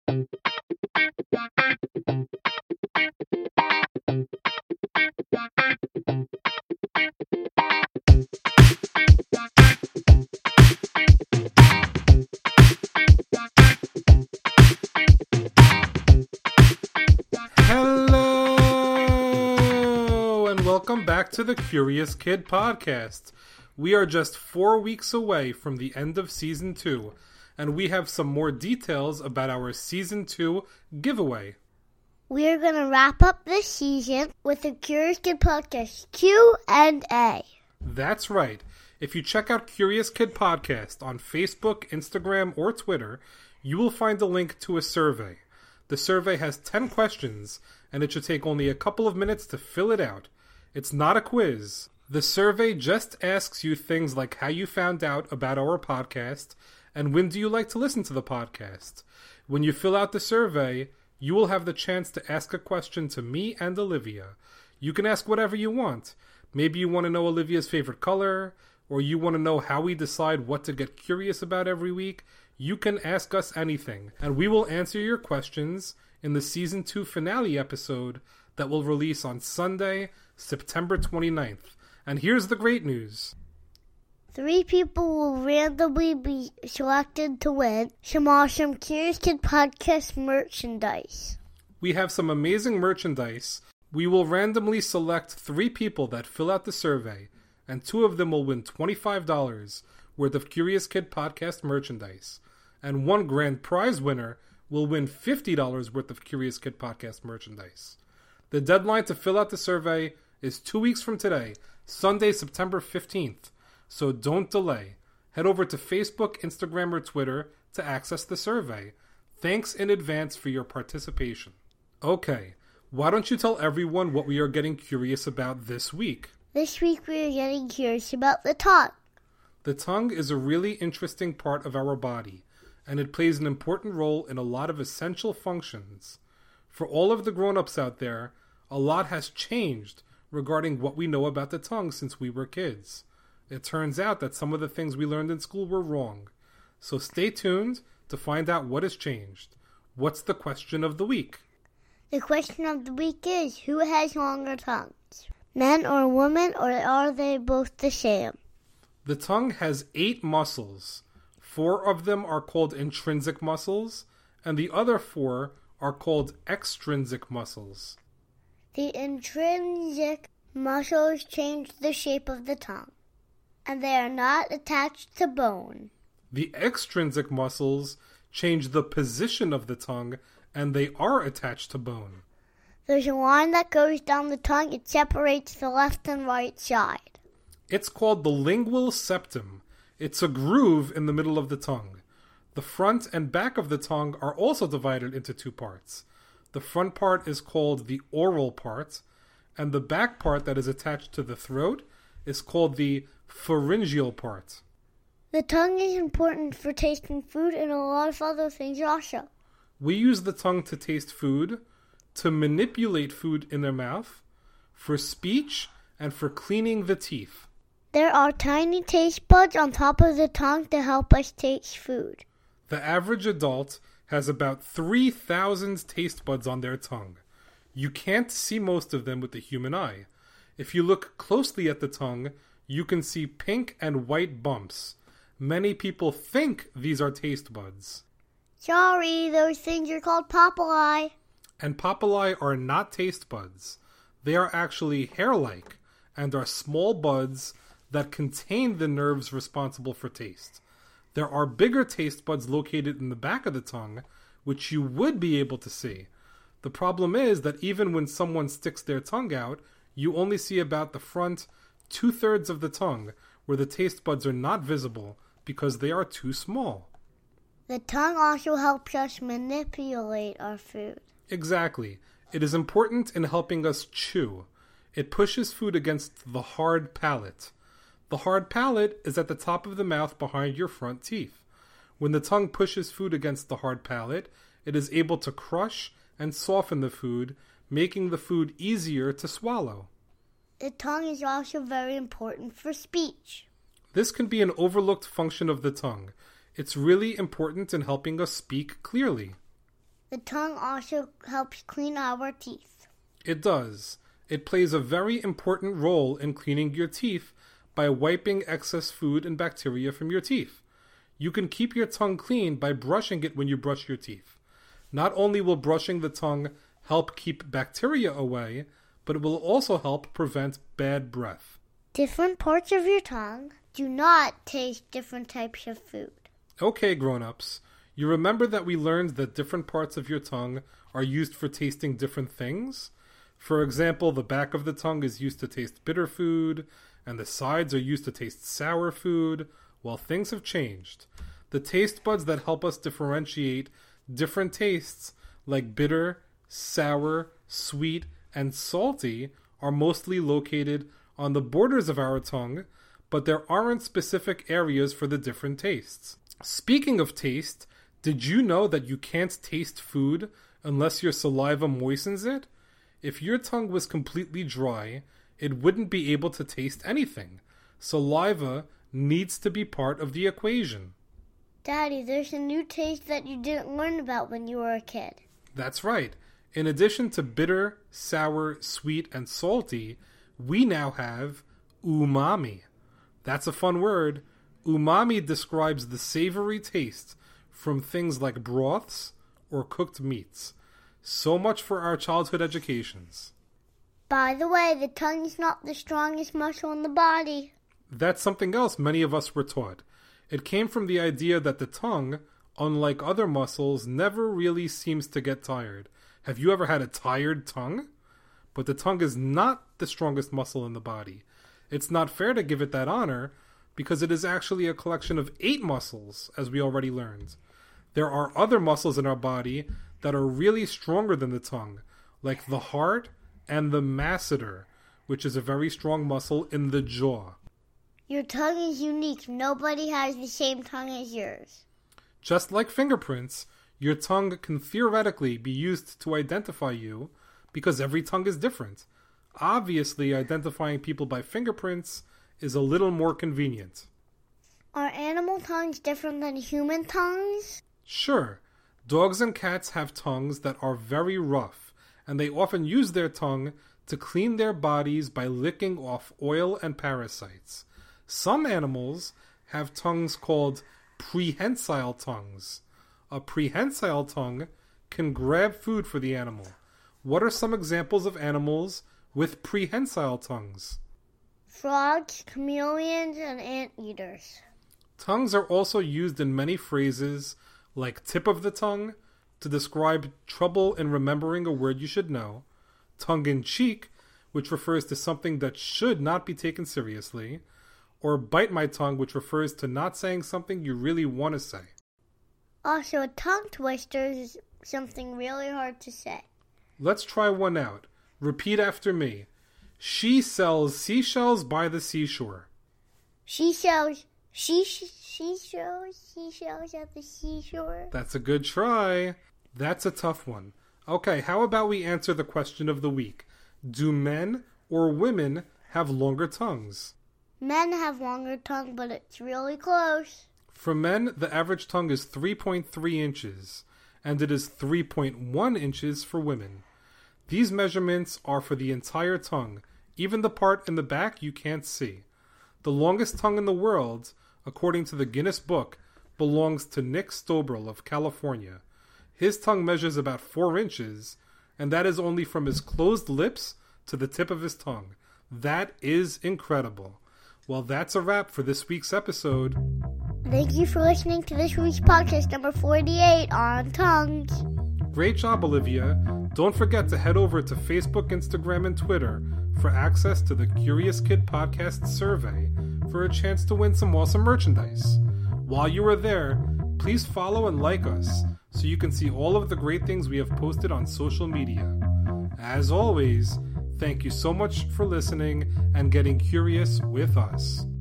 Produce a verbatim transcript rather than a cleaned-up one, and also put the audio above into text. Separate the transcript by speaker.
Speaker 1: Welcome back to the Curious Kid Podcast. We are just four weeks away from the end of Season two, and we have some more details about our Season two giveaway.
Speaker 2: We are going to wrap up this season with the Curious Kid Podcast Q and A.
Speaker 1: That's right. If you check out Curious Kid Podcast on Facebook, Instagram, or Twitter, you will find a link to a survey. The survey has ten questions, and it should take only a couple of minutes to fill it out. It's not a quiz. The survey just asks you things like how you found out about our podcast and when do you like to listen to the podcast. When you fill out the survey, you will have the chance to ask a question to me and Olivia. You can ask whatever you want. Maybe you want to know Olivia's favorite color, or you want to know how we decide what to get curious about every week. You can ask us anything, and we will answer your questions in the Season two finale episode that will release on Sunday, September twenty-ninth. And here's the great news.
Speaker 2: Three people will randomly be selected to win some awesome Curious Kid Podcast merchandise.
Speaker 1: We have some amazing merchandise. We will randomly select three people that fill out the survey, and two of them will win twenty-five dollars worth of Curious Kid Podcast merchandise. And one grand prize winner will win fifty dollars worth of Curious Kid Podcast merchandise. The deadline to fill out the survey is two weeks from today, Sunday, September fifteenth. So don't delay. Head over to Facebook, Instagram, or Twitter to access the survey. Thanks in advance for your participation. Okay, why don't you tell everyone what we are getting curious about this week?
Speaker 2: This week we are getting curious about the tongue.
Speaker 1: The tongue is a really interesting part of our body, and it plays an important role in a lot of essential functions. For all of the grown-ups out there, a lot has changed regarding what we know about the tongue since we were kids. It turns out that some of the things we learned in school were wrong. So stay tuned to find out what has changed. What's the question of the week?
Speaker 2: The question of the week is, who has longer tongues? Men or women, or are they both the same?
Speaker 1: The tongue has eight muscles. Four of them are called intrinsic muscles, and the other four are called extrinsic muscles.
Speaker 2: The intrinsic muscles change the shape of the tongue, and they are not attached to bone.
Speaker 1: The extrinsic muscles change the position of the tongue, and they are attached to bone.
Speaker 2: There's a line that goes down the tongue. It separates the left and right side.
Speaker 1: It's called the lingual septum. It's a groove in the middle of the tongue. The front and back of the tongue are also divided into two parts. The front part is called the oral part, and the back part that is attached to the throat is called the pharyngeal part.
Speaker 2: The tongue is important for tasting food and a lot of other things also.
Speaker 1: We use the tongue to taste food, to manipulate food in their mouth, for speech, and for cleaning the teeth.
Speaker 2: There are tiny taste buds on top of the tongue to help us taste food.
Speaker 1: The average adult has about three thousand taste buds on their tongue. You can't see most of them with the human eye. If you look closely at the tongue, you can see pink and white bumps. Many people think these are taste buds.
Speaker 2: Sorry, those things are called papillae.
Speaker 1: And papillae are not taste buds. They are actually hair-like and are small buds that contain the nerves responsible for taste. There are bigger taste buds located in the back of the tongue, which you would be able to see. The problem is that even when someone sticks their tongue out, you only see about the front two-thirds of the tongue, where the taste buds are not visible because they are too small.
Speaker 2: The tongue also helps us manipulate our food.
Speaker 1: Exactly. It is important in helping us chew. It pushes food against the hard palate. The hard palate is at the top of the mouth behind your front teeth. When the tongue pushes food against the hard palate, it is able to crush and soften the food, making the food easier to swallow.
Speaker 2: The tongue is also very important for speech.
Speaker 1: This can be an overlooked function of the tongue. It's really important in helping us speak clearly.
Speaker 2: The tongue also helps clean our teeth.
Speaker 1: It does. It plays a very important role in cleaning your teeth by wiping excess food and bacteria from your teeth. You can keep your tongue clean by brushing it when you brush your teeth. Not only will brushing the tongue help keep bacteria away, but it will also help prevent bad breath.
Speaker 2: Different parts of your tongue do not taste different types of food.
Speaker 1: Okay, grown-ups. You remember that we learned that different parts of your tongue are used for tasting different things? For example, the back of the tongue is used to taste bitter food, and the sides are used to taste sour food. Well, things have changed. The taste buds that help us differentiate different tastes, like bitter, sour, sweet, and salty, are mostly located on the borders of our tongue, but there aren't specific areas for the different tastes. Speaking of taste, did you know that you can't taste food unless your saliva moistens it? If your tongue was completely dry, it wouldn't be able to taste anything. Saliva needs to be part of the equation.
Speaker 2: Daddy, there's a new taste that you didn't learn about when you were a kid.
Speaker 1: That's right. In addition to bitter, sour, sweet, and salty, we now have umami. That's a fun word. Umami describes the savory taste from things like broths or cooked meats. So much for our childhood educations.
Speaker 2: By the way, the tongue is not the strongest muscle in the body.
Speaker 1: That's something else many of us were taught. It came from the idea that the tongue, unlike other muscles, never really seems to get tired. Have you ever had a tired tongue? But the tongue is not the strongest muscle in the body. It's not fair to give it that honor because it is actually a collection of eight muscles, as we already learned. There are other muscles in our body that are really stronger than the tongue, like the heart and the masseter, which is a very strong muscle in the jaw.
Speaker 2: Your tongue is unique. Nobody has the same tongue as yours.
Speaker 1: Just like fingerprints, your tongue can theoretically be used to identify you because every tongue is different. Obviously, identifying people by fingerprints is a little more convenient.
Speaker 2: Are animal tongues different than human tongues?
Speaker 1: Sure. Dogs and cats have tongues that are very rough, and they often use their tongue to clean their bodies by licking off oil and parasites. Some animals have tongues called prehensile tongues. A prehensile tongue can grab food for the animal. What are some examples of animals with prehensile tongues?
Speaker 2: Frogs, chameleons, and anteaters.
Speaker 1: Tongues are also used in many phrases like tip of the tongue to describe trouble in remembering a word you should know, tongue-in-cheek, which refers to something that should not be taken seriously, or bite my tongue, which refers to not saying something you really want to say.
Speaker 2: Also, a tongue twister is something really hard to say.
Speaker 1: Let's try one out. Repeat after me. She sells seashells by the seashore.
Speaker 2: She sells she she sells seashells at the seashore.
Speaker 1: That's a good try. That's a tough one. Okay, how about we answer the question of the week? Do men or women have longer tongues?
Speaker 2: Men have longer tongue, but it's really close.
Speaker 1: For men, the average tongue is three point three inches, and it is three point one inches for women. These measurements are for the entire tongue, even the part in the back you can't see. The longest tongue in the world, according to the Guinness Book, belongs to Nick Stobrel of California. His tongue measures about four inches, and that is only from his closed lips to the tip of his tongue. That is incredible. Well, that's a wrap for this week's episode.
Speaker 2: Thank you for listening to this week's podcast number forty-eight on tongues.
Speaker 1: Great job, Olivia. Don't forget to head over to Facebook, Instagram, and Twitter for access to the Curious Kid Podcast survey for a chance to win some awesome merchandise. While you are there, please follow and like us so you can see all of the great things we have posted on social media. As always, thank you so much for listening and getting curious with us.